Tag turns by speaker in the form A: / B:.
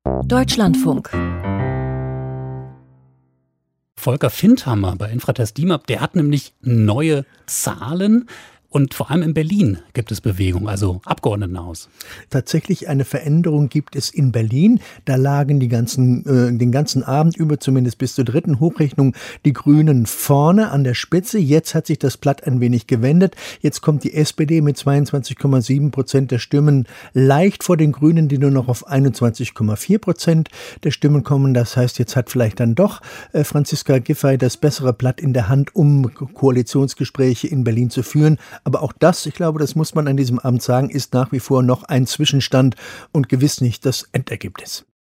A: Deutschlandfunk.
B: Volker Findhammer bei Infratest DIMAP, der hat nämlich neue Zahlen. Und vor allem in Berlin gibt es Bewegung, also Abgeordnetenhaus.
C: Tatsächlich eine Veränderung gibt es in Berlin. Da lagen den ganzen Abend über, zumindest bis zur dritten Hochrechnung, die Grünen vorne an der Spitze. Jetzt hat sich das Blatt ein wenig gewendet. Jetzt kommt die SPD mit 22,7% der Stimmen leicht vor den Grünen, die nur noch auf 21,4% der Stimmen kommen. Das heißt, jetzt hat vielleicht dann doch Franziska Giffey das bessere Blatt in der Hand, um Koalitionsgespräche in Berlin zu führen. Aber auch das, ich glaube, das muss man an diesem Abend sagen, ist nach wie vor noch ein Zwischenstand und gewiss nicht das Endergebnis.